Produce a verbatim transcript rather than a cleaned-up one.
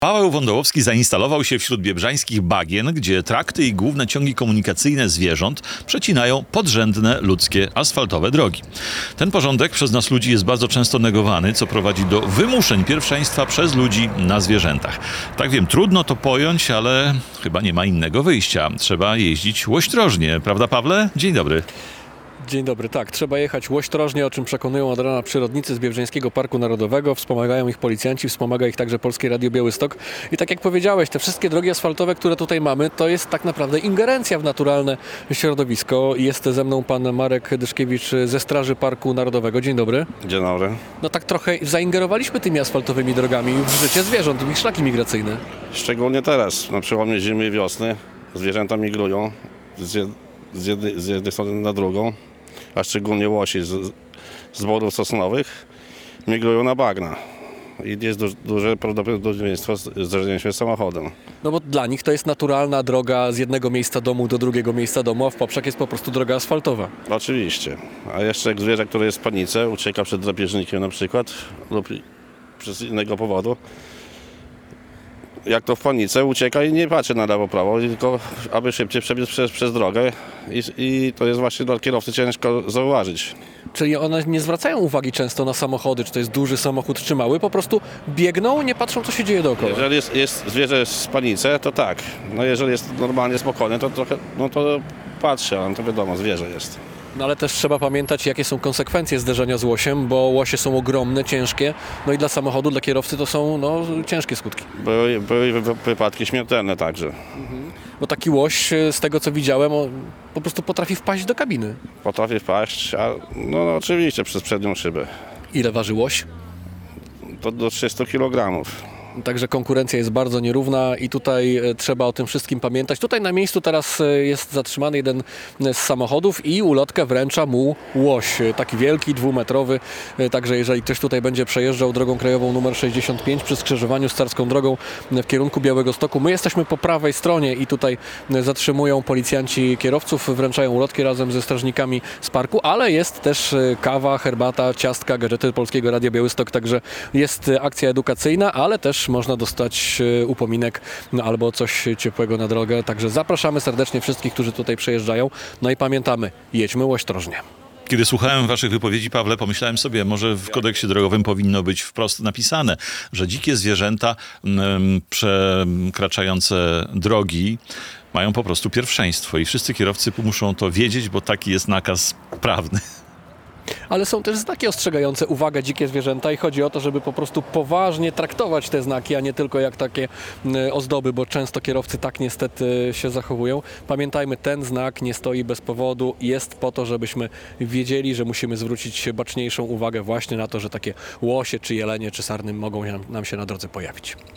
Paweł Wądołowski zainstalował się wśród biebrzańskich bagien, gdzie trakty i główne ciągi komunikacyjne zwierząt przecinają podrzędne ludzkie asfaltowe drogi. Ten porządek przez nas ludzi jest bardzo często negowany, co prowadzi do wymuszeń pierwszeństwa przez ludzi na zwierzętach. Tak wiem, trudno to pojąć, ale chyba nie ma innego wyjścia. Trzeba jeździć łośtrożnie, prawda Pawle? Dzień dobry. Dzień dobry, tak, trzeba jechać łośtrożnie, o czym przekonują od rana przyrodnicy z Biebrzańskiego Parku Narodowego, wspomagają ich policjanci, wspomaga ich także Polskie Radio Białystok. I tak jak powiedziałeś, te wszystkie drogi asfaltowe, które tutaj mamy, to jest tak naprawdę ingerencja w naturalne środowisko. Jest ze mną pan Marek Dyszkiewicz ze Straży Parku Narodowego. Dzień dobry. Dzień dobry. No tak trochę zaingerowaliśmy tymi asfaltowymi drogami w życie zwierząt, w ich szlaki migracyjne. Szczególnie teraz, na przełomie zimy i wiosny, zwierzęta migrują z, jed, z, jednej, z jednej strony na drugą, a szczególnie łosi z, z borów sosnowych migrują na bagna. I jest du, duże prawdopodobieństwo zderzenia się z samochodem. No bo dla nich to jest naturalna droga z jednego miejsca domu do drugiego miejsca domu, a w poprzek jest po prostu droga asfaltowa. Oczywiście. A jeszcze jak zwierzę, które jest w panice, ucieka przed drapieżnikiem na przykład lub przez innego powodu, jak to w panice, ucieka i nie patrzy na lewo, prawo, tylko aby szybciej przebiec przez, przez drogę i, i to jest właśnie dla kierowcy ciężko zauważyć. Czyli one nie zwracają uwagi często na samochody, czy to jest duży samochód, czy mały, po prostu biegną, nie patrzą, co się dzieje dookoła. Jeżeli jest, jest zwierzę w panice, to tak. No jeżeli jest normalnie spokojne, to trochę, no to patrzy, ale to wiadomo, zwierzę jest. No ale też trzeba pamiętać, jakie są konsekwencje zderzenia z łosiem, bo łosie są ogromne, ciężkie, no i dla samochodu, dla kierowcy to są no, ciężkie skutki. Były, były wypadki śmiertelne także. Mhm. Bo taki łoś, z tego co widziałem, on po prostu potrafi wpaść do kabiny. Potrafi wpaść, a no, no oczywiście przez przednią szybę. Ile waży łoś? To do trzystu kilogramów. Także konkurencja jest bardzo nierówna i tutaj e, trzeba o tym wszystkim pamiętać. Tutaj na miejscu teraz e, jest zatrzymany jeden z samochodów i ulotkę wręcza mu łoś. E, Taki wielki, dwumetrowy. E, Także jeżeli ktoś tutaj będzie przejeżdżał drogą krajową numer sześćdziesiąt pięć przy skrzyżowaniu z Carską Drogą w kierunku Białegostoku, my jesteśmy po prawej stronie i tutaj e, zatrzymują policjanci kierowców, wręczają ulotki razem ze strażnikami z parku, ale jest też e, kawa, herbata, ciastka, gadżety Polskiego Radia Białystok, także jest e, akcja edukacyjna, ale też można dostać upominek no, albo coś ciepłego na drogę. Także zapraszamy serdecznie wszystkich, którzy tutaj przejeżdżają. No i pamiętamy, jedźmy łośtrożnie. Kiedy słuchałem waszych wypowiedzi, Pawle, pomyślałem sobie, może w kodeksie drogowym powinno być wprost napisane, że dzikie zwierzęta mm, przekraczające drogi mają po prostu pierwszeństwo i wszyscy kierowcy muszą to wiedzieć, bo taki jest nakaz prawny. Ale są też znaki ostrzegające, uwaga, dzikie zwierzęta i chodzi o to, żeby po prostu poważnie traktować te znaki, a nie tylko jak takie y, ozdoby, bo często kierowcy tak niestety się zachowują. Pamiętajmy, ten znak nie stoi bez powodu, jest po to, żebyśmy wiedzieli, że musimy zwrócić baczniejszą uwagę właśnie na to, że takie łosie, czy jelenie, czy sarny mogą nam się na drodze pojawić.